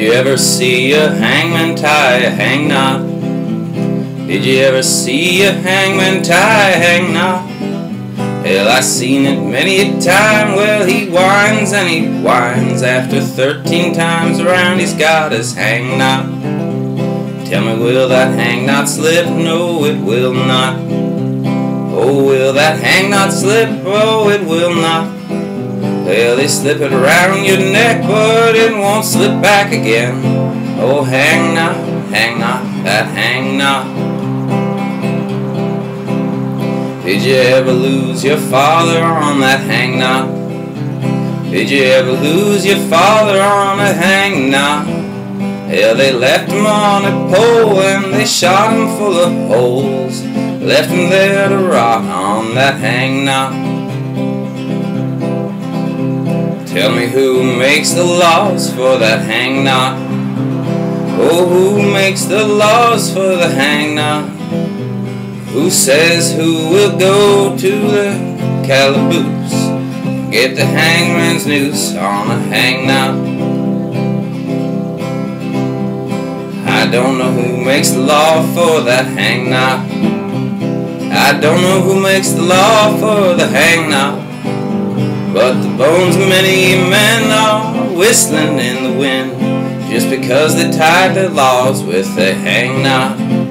you ever see a hangman tie a hang knot? Did you ever see a hangman tie a hang knot? Hell, I seen it many a time. Well, he whines and he whines. After 13 times around, he's got his hang knot. Tell me, will that hang knot slip? No, it will not. Oh, will that hang knot slip? Oh, it will not. Well, they slip it around your neck, but it won't slip back again. Oh, hang knot, that hang knot. Did you ever lose your father on that hang knot? Did you ever lose your father on a hang knot? Yeah, they left him on a pole and they shot him full of holes. Left him there to rot on that hang knot. Tell me, who makes the laws for that hang knot? Oh, who makes the laws for the hang knot? Who says who will go to the calaboose, get the hangman's noose on a hang knot? I don't know who makes the law for that hang knot. I don't know who makes the law for the hang knot. But the bones of many men are whistling in the wind, just because they tied their laws with a hang knot.